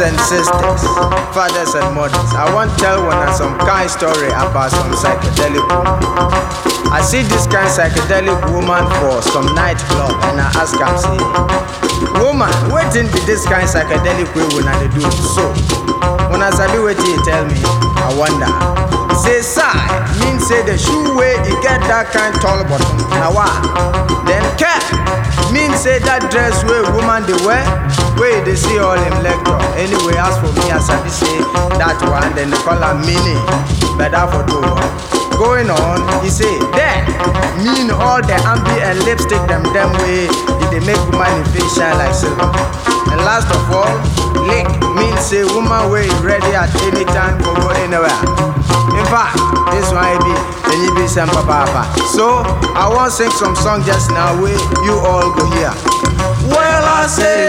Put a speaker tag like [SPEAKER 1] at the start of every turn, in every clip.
[SPEAKER 1] and sisters, fathers and mothers, I want to tell one some kind story about some psychedelic woman. I see this kind psychedelic woman for some nightclub and I ask am say, woman, wetin be this kind psychedelic way una dey do so? When I sabi wetin he tell me, I wonder. Say sigh mean say the shoe way he get that kind tall bottom. Now why? Then cap mean say that dress way woman they wear, where they see all him lecture. Anyway, as for me, as I say that one, then they call her mini. Better for two. Going on, he say, then mean all the ambi and lipstick them way they make woman in face shine like silver. And last of all, lick means say woman way ready at any time for go anywhere. In fact, this one be and you be some papa. So I want to sing some song just now where you all go here. Well, I say,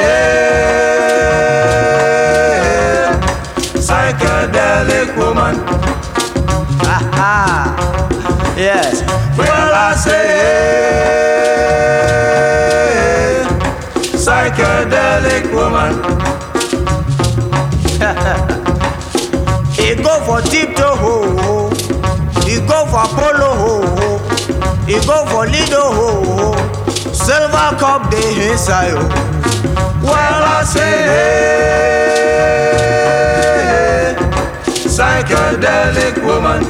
[SPEAKER 1] hey, psychedelic woman. Aha, yes. Well, I say, hey, psychedelic woman. He go for tiptoe ho, he go for polo ho, he go for lido ho, silver cup dey inside ho. Well, I say, hey, psychedelic woman.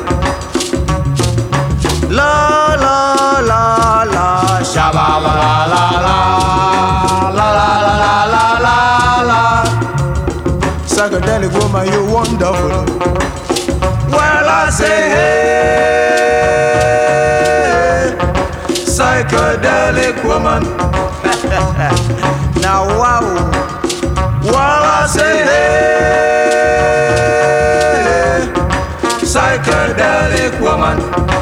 [SPEAKER 1] La la la la, shabba la la la la la la la la la. Psychedelic woman, you wonderful. Well, I say, hey, psychedelic woman. Now, wow. Well, I say, hey, psychedelic woman.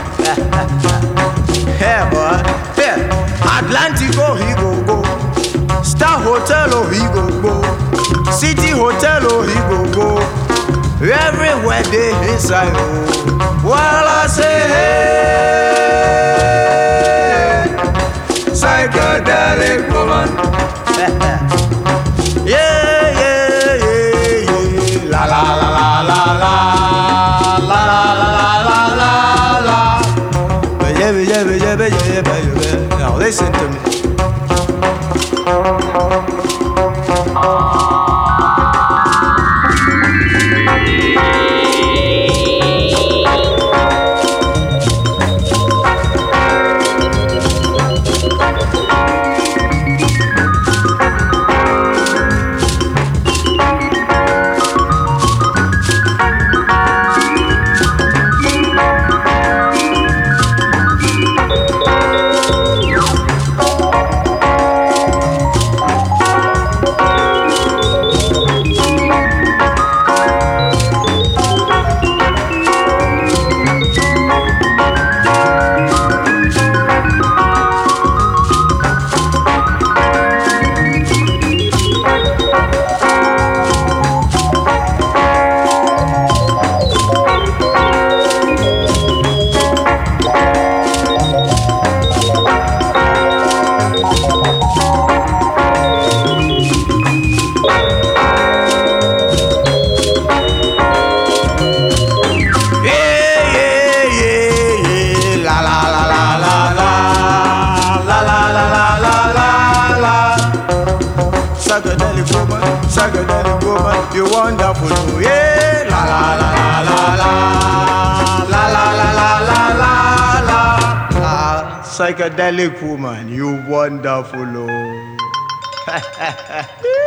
[SPEAKER 1] Hey, boy. Yeah. Atlantic, oh, he go. Star Hotel, oh, he go. City Hotel, oh, he go. Everywhere they inside, oh. Well, I say, hey, psychedelic woman. Yeah, yeah, yeah, yeah. La la la la la la la la la la la. Yeah. Now listen to me. Psychedelic woman, you wonderful, yeah. La la la la la la la la la la la la. Psychedelic woman, you wonderful, oh.